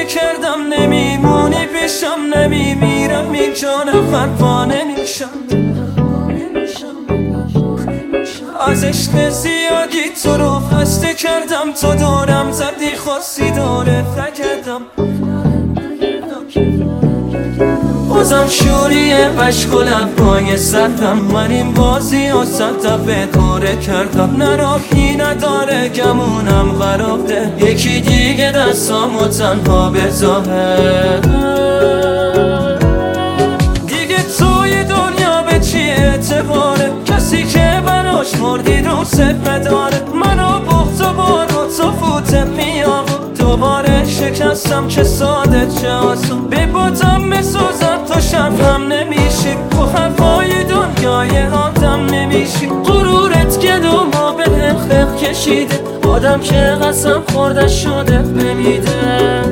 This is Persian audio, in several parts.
کردم نمیمونی پیشم، نمیمیرم اینجا نفر نمیشم. از عشق زیادی تو رو خسته کردم، تو دورم زدی خواستی دورت نکردم. بازم شوریه عشق و لبهای سردم، من این بازی ها 100 دفعه دوره کردم. نه راهی نداره گمونم خرابه، یکی دیگه دستامو تنها بذاره. دیگه توی دنیا به چی اعتباره، کسی که براش مردی رو سپه داره. منو بخت و بارو تو فوته میام، دوباره شکستم چه ساده چه آسون. به باتم بسوزم تو شبهم نمیشی، تو حرفای دنیای آدم نمیشی. غرورت گدوما به خلق کشیده، آدم که قسم خورده شده بمیده.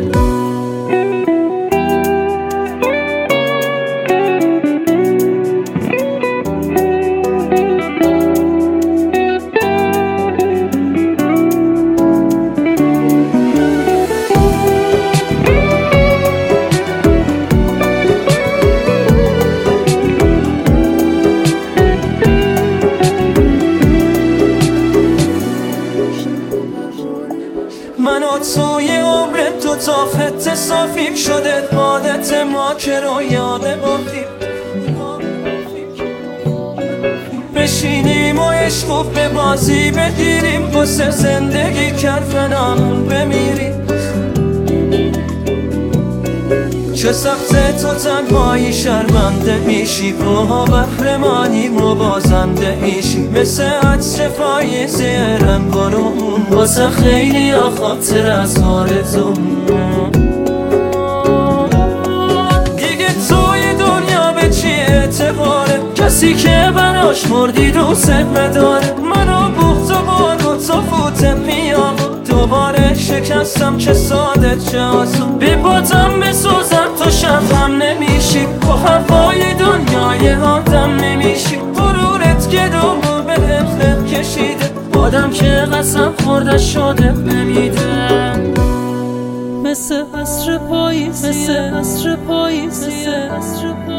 من و توی عمر تو تا خط صافیم شده، عادت ما که رو یاده بافتیم. بشینیم و عشق به بازی بگیریم، واسه زندگی کرفنامون بمیریم. چه سخته تو تنهایی شرمنده میشی، روها بهرمانی مبازنده میشی. مثل عطر پاییزی رنگارون، واسه خیلی ها خاطر از آرزون. دیگه توی دنیا به چی اعتباره، کسی که براش مردی رو سپه داره. منو بخت و بارو تو فوته میام، دوباره شکستم چه ساده چه آسون. به باتم بسوزم تو شبهم نمیشی، با حرفای دنیای آدم نمیشی. غرورت گدومو به خلق کشیده، آدم که قسم خورده شده بمیده. مثل عصر پاییزیه، مثل عصر پاییزیه.